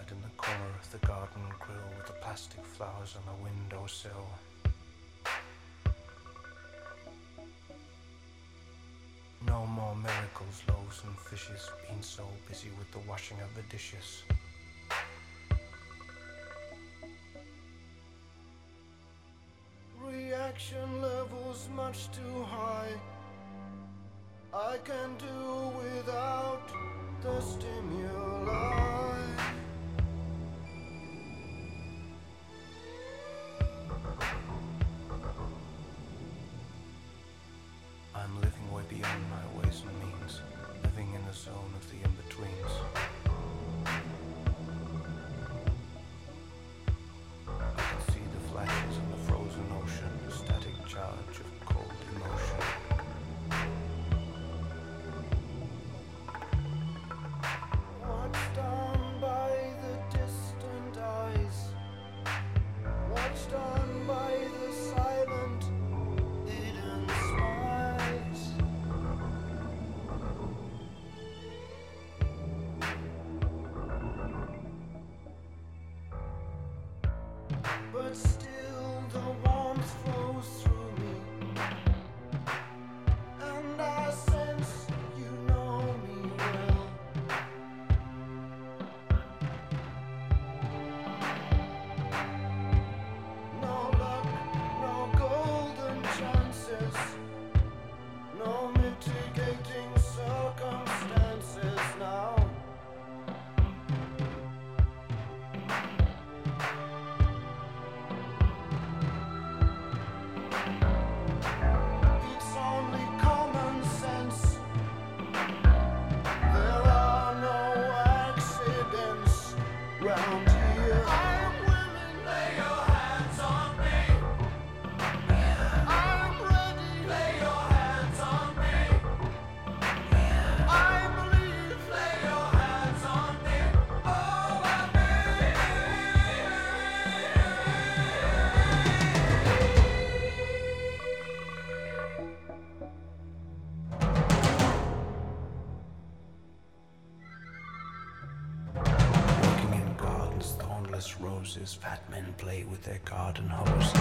outside in the corner of the garden grill with the plastic flowers on the windowsill. No more miracles, loaves and fishes, been so busy with the washing of the dishes. Reaction levels much too high. I can do without the stimuli. I'm living way beyond my ways and means, living in the zone of the in-betweens. I can see the flashes in the frozen ocean, the static charge of cold emotion. Watched on by the distant eyes, watched on by the silent, hidden smiles. But still the warmth flows through me, and I sense you know me well. No luck, no golden chances, no mitigating circumstances now. It's only common sense. There are no accidents round here. I'm willing, lay your hands on me. I'm ready, lay your hands on me. I believe, lay your hands on me. Oh, I Walking in gardens, thornless roses, fat men play with their garden hoses.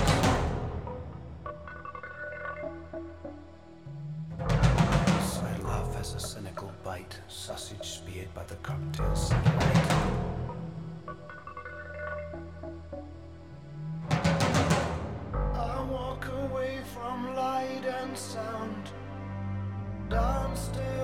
Side love has a cynical bite, sausage speared by the cocktail satellite. I walk away from light and sound, downstairs